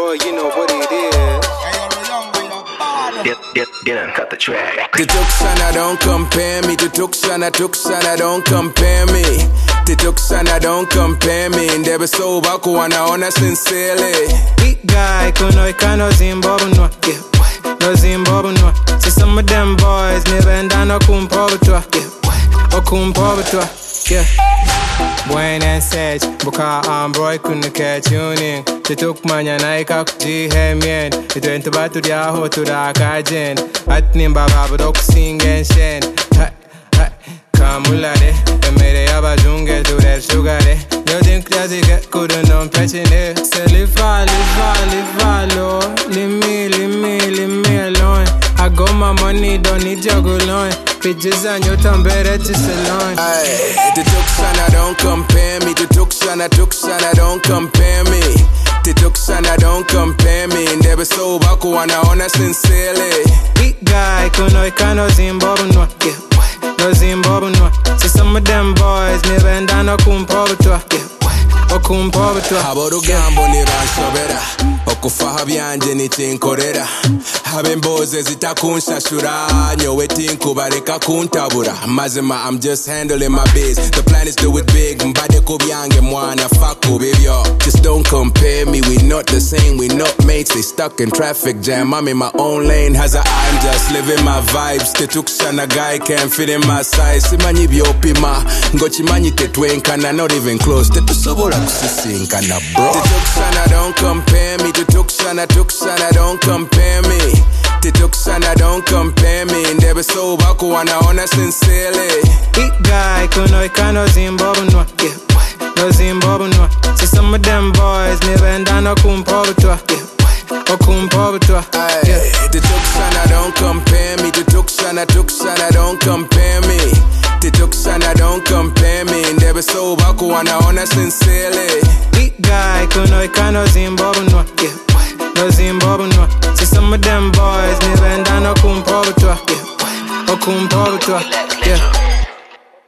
boy, you know what it is. Dylan, cut the track. The Tuksana don't compare me. The Tuksana don't compare me. The Tuksana don't compare me. Ndebe so baku wanaona sincerely. Big guy, kuno ikano zimbabwe. No Zimbabwe. See some of them boys, never end no kumpobutwa. O kumpobutwa. Yeah. Buen and Sage, Buka Ambroy couldn't catch tuning. They took manya naika kuji hemien. It went to batu diaho to the kajen. At Nimba Dok sing and shen. Kamulade, the made a jungle to that sugar. You think that you get good and non patching it. Say live low. Leave me alone. I got my money, don't need juggle on. Bitches and your tongue better to salon. The Tuksana don't compare me. The Tuksana don't compare me. The Tuksana don't compare me. Ndebe so baku wanaona sincerely. Big guy, kuno ikano Zimbabwe. No Zimbabwe. See some of them boys, never end no kumpobutwa. O kumpobutwa. Haborugambo ni ransobera. Okufaha byanje ni tinkorera. Habemboze zitakunshashura. Nyowe tinkubareka kuntabura. Mazima, I'm just handling my biz. The plan is do it big. Mbade kubyange mwana. Fuck kubibyo. Just don't compare me. We not the same. We not mates. They stuck in traffic jam. I'm in my own lane. I'm just living my vibes. The Tuksana guy can't fit in my size. Simanyi byopima. Ngochimanyi tetwenkana. Not even close. Tetusobola kusisinkana bro. The Tuksana don't compare me. The Tuksana don't compare me. The Tuksana don't compare me. Ndebe so baku wanaona sincerely. Big guy, kuno ikano Zimbabwe. No Zimbabwe. See some of them boys, never end no kumpobutwa. O kumpobutwa. The Tuksana don't compare me. The Tuksana don't compare me. The Tuksana don't compare me. Ndebe so baku wanaona sincerely. Big guy, kuno ikano Zimbabwe. No Zimbabwe. See some of them boys, never end no kumpobutwa. O kumpobutwa. Yeah.